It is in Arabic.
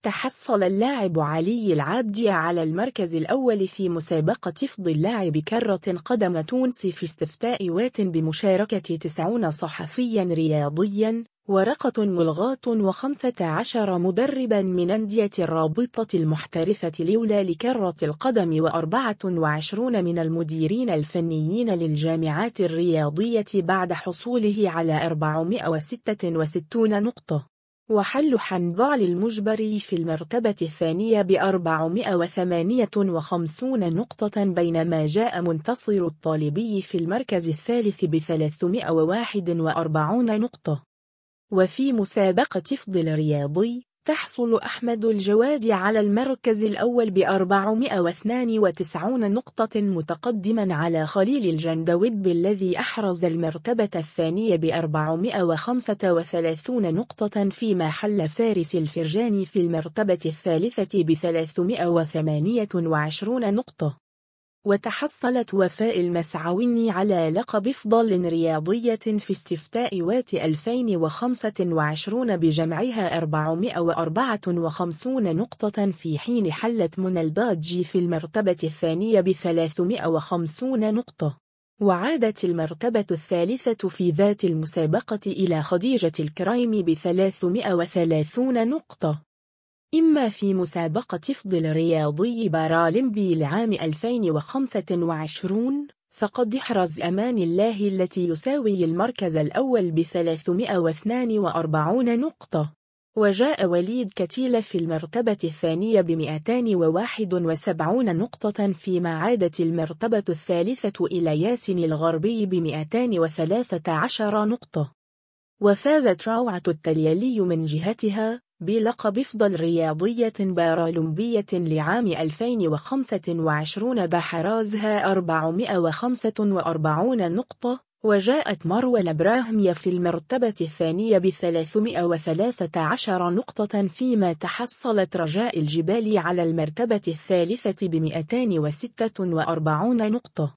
تحصل اللاعب علي العابدي على المركز الأول في مسابقة فضل لاعب كرة قدم تونس في استفتاءات بمشاركة 90 صحفيا رياضيا، ورقة ملغاة و15 مدربا من أندية الرابطة المحترفة الأولى لكرة القدم و24 من المديرين الفنيين للجامعات الرياضية بعد حصوله على 466 نقطة. وحل حنظل المجبري في المرتبة الثانية ب458 نقطة، بينما جاء منتصر الطالبي في المركز الثالث ب341 نقطة. وفي مسابقة فضل رياضي تحصل أحمد الجواد على المركز الأول ب492 نقطة، متقدما على خليل الجندوب الذي أحرز المرتبة الثانية ب435 نقطة، فيما حل فارس الفرجاني في المرتبة الثالثة ب328 نقطة. وتحصلت وفاء المسعوني على لقب أفضل رياضية في استفتاءات 2025 بجمعها 454 نقطة، في حين حلت منى الباجي في المرتبة الثانية ب350 نقطة. وعادت المرتبة الثالثة في ذات المسابقة إلى خديجة الكريم ب330 نقطة. إما في مسابقة فضل رياضي بارالمبي لعام 2025 فقد احرز أمان الله التي يساوي المركز الأول ب342 نقطة، وجاء وليد كتيل في المرتبة الثانية ب271 نقطة، فيما عادت المرتبة الثالثة إلى ياسين الغربي ب213 نقطة. وفازت روعة التليالي من جهتها بلقب أفضل رياضية بارالمبية لعام 2025 بحرازها 445 نقطة، وجاءت مروى الأبراهيمية في المرتبة الثانية ب313 نقطة، فيما تحصلت رجاء الجبالي على المرتبة الثالثة ب246 نقطة.